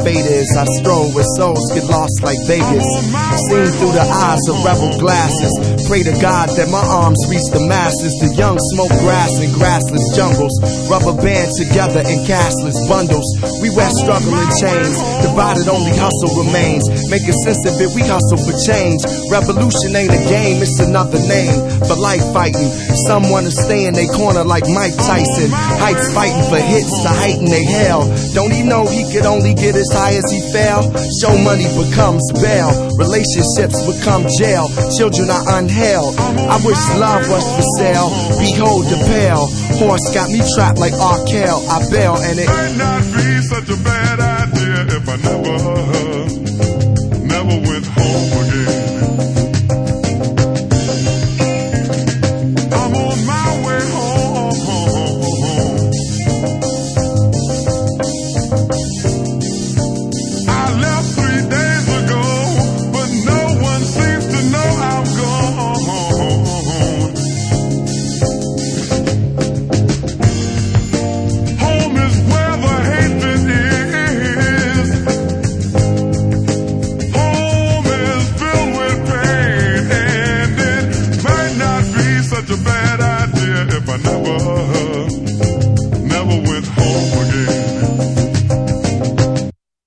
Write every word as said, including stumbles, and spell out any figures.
fate is. I stroll where souls get lost like Vegas, seen through the eyes of rebel glasses. Pray to God that my arms reach the masses. The young smoke grass in grassless jungles, rubber band together in cashless bundles. We wear struggle in chains, divided only hustle remains. Making sense of it, we hustle for change. Revolution ain't a game, it's another name for life fighting. Some wanna stay in their corner like Mike Tyson. Heights fighting for hits to heighten they hell. Don't he know he could only get as high as he fell? Show money becomes bail, relationships become jail, children are unheld. I wish love was for sale, behold the pale horse got me trapped like R. Kell. I bail and it might not be such a bad idea.